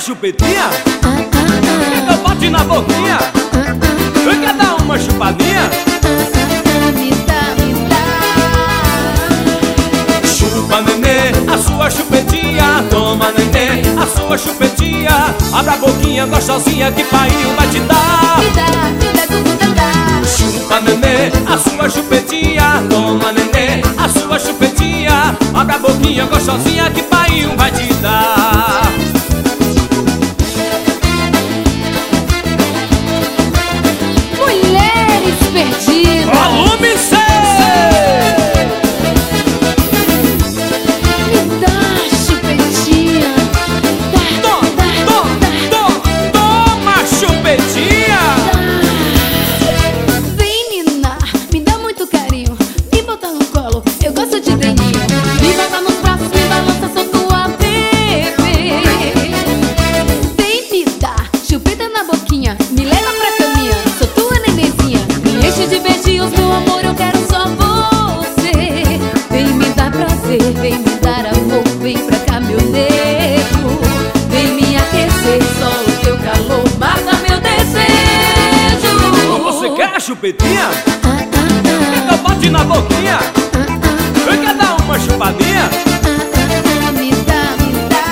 chupetinha? Então bote na boquinha. Quer dar uma chupadinha? Me dá. Chupa, nenê, a sua chupetinha. Toma, nenê, a sua chupetinha. Abra a boquinha gostosinha que pai vai te dar. Me dá, tudo dá. Chupa, nenê, a sua chupetinha. Toma, nenê, a sua chupetinha. Abra a boquinha gostosinha que pai vai te dar. Mulheres perdidas. Volume 6. Me dá chupetinha. Toma chupetinha. Vem, Nina, me dá muito carinho. Me botar no colo, eu gosto de deninho. Me bota nos braços, me balança, sou tua bebê. Vem, me dá chupeta na boquinha. Me leva pra caminha, sou tua nenenzinha. Me enche de beijinhos, meu amor, eu quero só você. Vem me dar prazer, vem me dar amor. Vem pra cá, meu nego. Vem me aquecer, só o teu calor mata meu desejo. Você quer a chupetinha? Então bote na boquinha. Quer dar uma chupadinha? Me dá.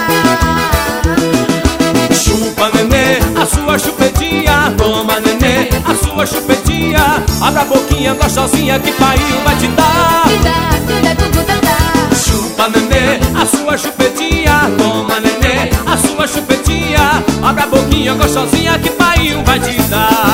Chupa, nenê, a sua chupetinha. Toma, nenê, a sua chupetinha. Abra a boquinha gostosinha que pai vai te dar. Me dá, tudo dá. Chupa, nenê, a sua chupetinha. Toma, nenê, a sua chupetinha. Abra a boquinha gostosinha que pai vai te dar.